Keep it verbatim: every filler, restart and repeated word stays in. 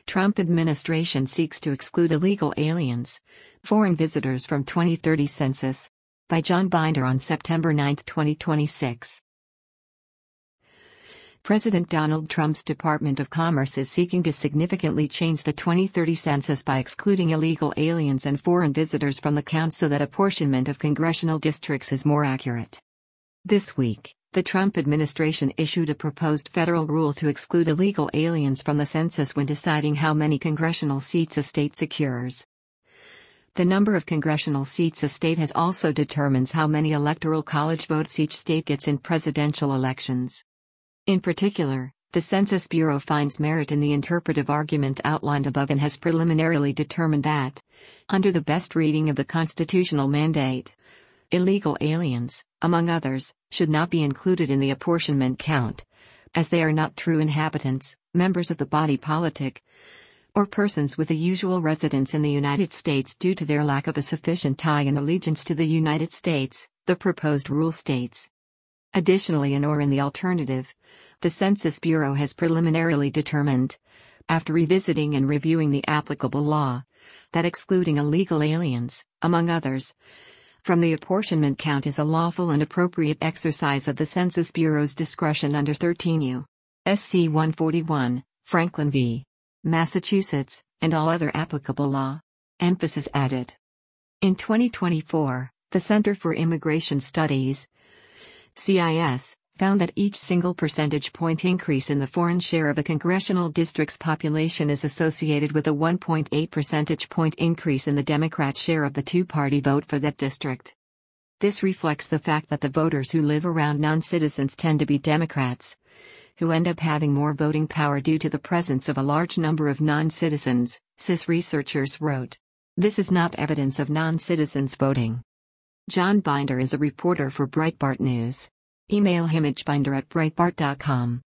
Trump administration seeks to exclude illegal aliens, foreign visitors from twenty thirty census. By John Binder on September ninth, twenty twenty-six. President Donald Trump's Department of Commerce is seeking to significantly change the twenty thirty census by excluding illegal aliens and foreign visitors from the count so that apportionment of congressional districts is more accurate. This week, the Trump administration issued a proposed federal rule to exclude illegal aliens from the census when deciding how many congressional seats a state secures. The number of congressional seats a state has also determines how many electoral college votes each state gets in presidential elections. In particular, the Census Bureau finds merit in the interpretive argument outlined above and has preliminarily determined that, under the best reading of the constitutional mandate, illegal aliens, among others, should not be included in the apportionment count, as they are not true inhabitants, members of the body politic, or persons with a usual residence in the United States due to their lack of a sufficient tie and allegiance to the United States, the proposed rule states. Additionally, and or in the alternative, the Census Bureau has preliminarily determined, after revisiting and reviewing the applicable law, that excluding illegal aliens, among others, from the apportionment count is a lawful and appropriate exercise of the Census Bureau's discretion under thirteen U S C one forty-one, Franklin v. Massachusetts, and all other applicable law. Emphasis added. In twenty twenty-four, the Center for Immigration Studies, C I S, found that each single percentage point increase in the foreign share of a congressional district's population is associated with a one point eight percentage point increase in the Democrat share of the two-party vote for that district. This reflects the fact that the voters who live around non-citizens tend to be Democrats, who end up having more voting power due to the presence of a large number of non-citizens, C I S researchers wrote. This is not evidence of non-citizens voting. John Binder is a reporter for Breitbart News. Email him at binder at breitbart dot com.